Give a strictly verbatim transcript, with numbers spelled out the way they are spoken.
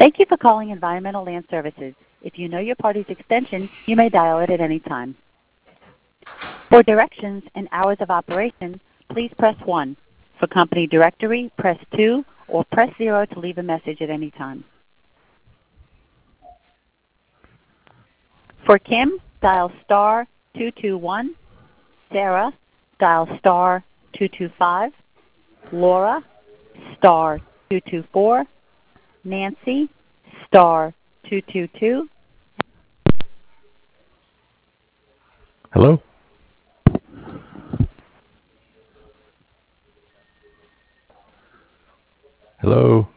Thank you for calling Environmental Land Services. If you know your party's extension, you may dial it at any time. For directions and hours of operation, please press one. For company directory, press two, or press zero to leave a message at any time. For Kim, dial star two two one. Sarah, dial star two two five. Laura, star two two four. Nancy, star two two two. Hello? Hello?